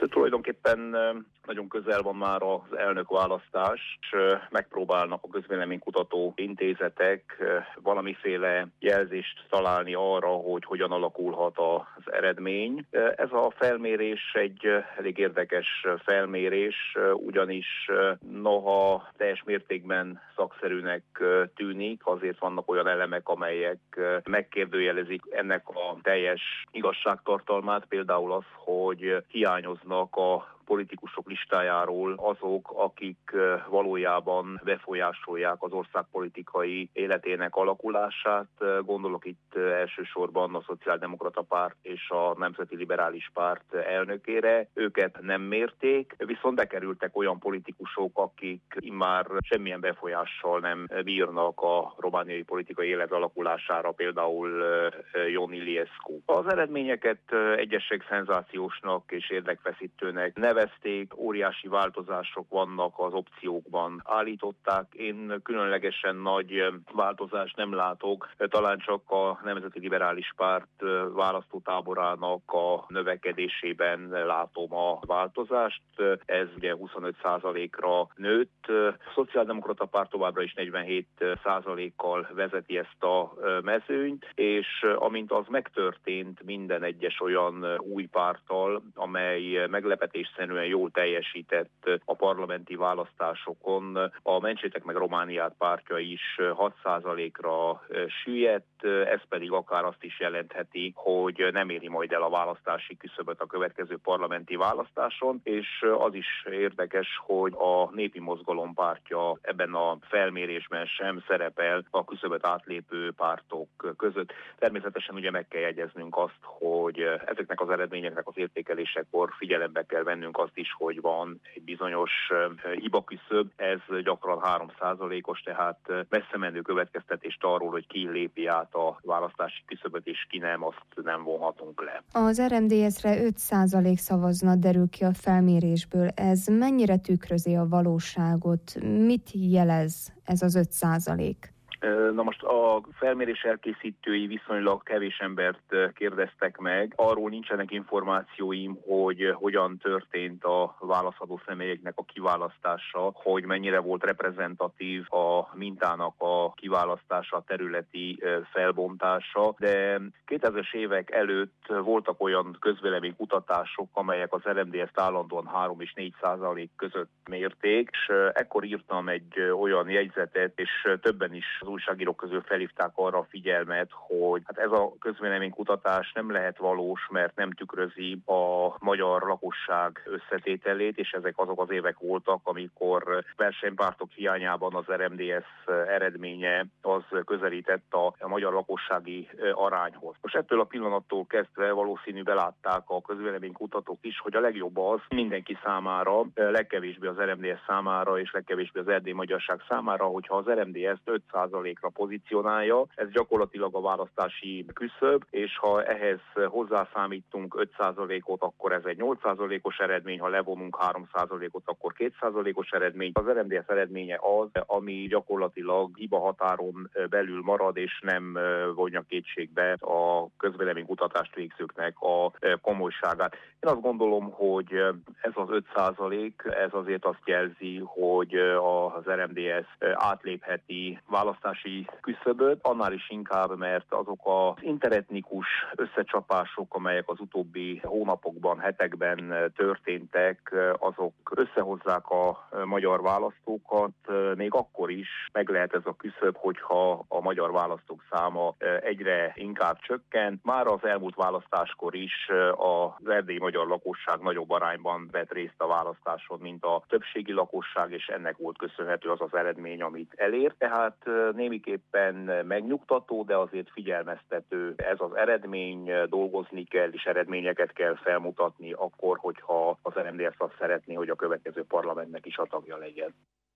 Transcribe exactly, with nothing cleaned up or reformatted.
Tulajdonképpen nagyon közel van már az elnökválasztás, és megpróbálnak a közvéleménykutató intézetek valamiféle jelzést találni arra, hogy hogyan alakulhat az eredmény. Ez a felmérés egy elég érdekes felmérés, ugyanis noha teljes mértékben szakszerűnek tűnik, azért vannak olyan elemek, amelyek megkérdőjelezik ennek a teljes igazságtartalmát, például az, hogy hiányoznak a politikusok listájáról azok, akik valójában befolyásolják az ország politikai életének alakulását. Gondolok itt elsősorban a Szociáldemokrata Párt és a Nemzeti Liberális Párt elnökére. Őket nem mérték, viszont bekerültek olyan politikusok, akik immár semmilyen befolyással nem bírnak a romániai politikai élet alakulására, például Ion Iliescu. Az eredményeket egyesek szenzációsnak és érdekfeszítőnek nevezték, óriási változások vannak az opciókban, állították. Én különlegesen nagy változást nem látok, talán csak a Nemzeti Liberális Párt választótáborának a növekedésében látom a változást. Ez ugye huszonöt százalékra nőtt. A Szociáldemokrata Párt továbbra is negyvenhét százalékkal vezeti ezt a mezőnyt, és amint az megtörtént minden egyes olyan új párttal, amely meglepetésszerűen jól teljesített a parlamenti választásokon, a Mentsétek meg Romániát pártja is hat százalékra süllyedt, ez pedig akár azt is jelentheti, hogy nem éri majd el a választási küszöböt a következő parlamenti választáson, és az is érdekes, hogy a Népi Mozgalom pártja ebben a felmérésben sem szerepel a küszöböt átlépő pártok között. Természetesen ugye meg kell jegyeznünk azt, hogy ezeknek az eredményeknek az értékelésekor figyelembe kell vennünk azt is, hogy van egy bizonyos hibaküszöb, ez gyakran három százalékos, tehát messze menő következtetést arról, hogy ki lépi át a választási küszöböt és ki nem, azt nem vonhatunk le. Az er em dé es-re öt százalék szavazna, derül ki a felmérésből. Ez mennyire tükrözi a valóságot? Mit jelez ez az öt százalék? Na most a felmérés elkészítői viszonylag kevés embert kérdeztek meg. Arról nincsenek információim, hogy hogyan történt a válaszadó személyeknek a kiválasztása, hogy mennyire volt reprezentatív a mintának a kiválasztása, a területi felbontása, de kétezres évek előtt voltak olyan közvéleménykutatások, amelyek az er em dé es-t állandóan három és négy százalék között mérték, és ekkor írtam egy olyan jegyzetet, és többen is az újságírók közül felhívták arra a figyelmet, hogy hát ez a közvéleménykutatás nem lehet valós, mert nem tükrözi a magyar lakosság összetételét, és ezek azok az évek voltak, amikor versenypártok hiányában az er em dé es eredménye az közelített a magyar lakossági arányhoz. Most ettől a pillanattól kezdve valószínű belátták a közvéleménykutatók is, hogy a legjobb az mindenki számára, legkevésbé az er em dé es számára és legkevésbé az erdélyi magyarság számára, hogyha az er em dé es-t öt százalékra pozícionálja, ez gyakorlatilag a választási küszöb, és ha ehhez hozzászámítunk öt százalékot, akkor ez egy nyolc százalékos eredmény, ha levonunk három százalékot, akkor két százalékos eredmény. Az er em dé es eredménye az, ami gyakorlatilag hiba határon belül marad, és nem vonja kétségbe a közvéleménykutatást végzőknek a komolyságát. Én azt gondolom, hogy ez az öt százalék, ez azért azt jelzi, hogy az er em dé es átlépheti választási küszöböt, annál is inkább, mert azok az interetnikus összecsapások, amelyek az utóbbi hónapokban, hetekben történtek, azok összehozzák a magyar választókat, még akkor is meg lehet ez a küszöb, hogyha a magyar választók száma egyre inkább csökken. Már az elmúlt választáskor is az erdélyi magyar lakosság nagyobb arányban vett részt a választáson, mint a többségi lakosság, és ennek volt köszönhető az az eredmény, amit elért. Tehát némiképpen megnyugtató, de azért figyelmeztető ez az eredmény, dolgozni kell, és eredményeket kell felmutatni akkor, hogyha az er em dé es azt szeretné, hogy a következő parlamentnek is a tagja legyen.